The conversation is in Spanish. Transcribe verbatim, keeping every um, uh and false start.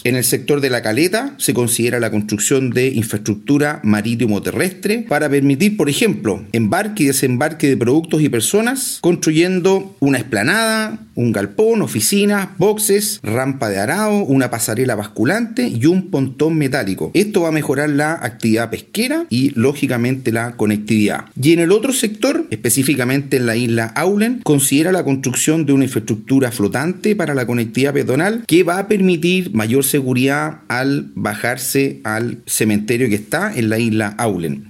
En el sector de La Caleta se considera la construcción de infraestructura marítimo-terrestre para permitir, por ejemplo, embarque y desembarque de productos y personas, construyendo una explanada, un galpón, oficinas, boxes, rampa de arado, una pasarela basculante y un pontón metálico. Esto va a mejorar la actividad pesquera y, lógicamente, la conectividad. Y en el otro sector, específicamente en la isla Aulen, considera la construcción de una infraestructura flotante para la conectividad peatonal que va a permitir mayor seguridad al bajarse al cementerio que está en la isla Aulen.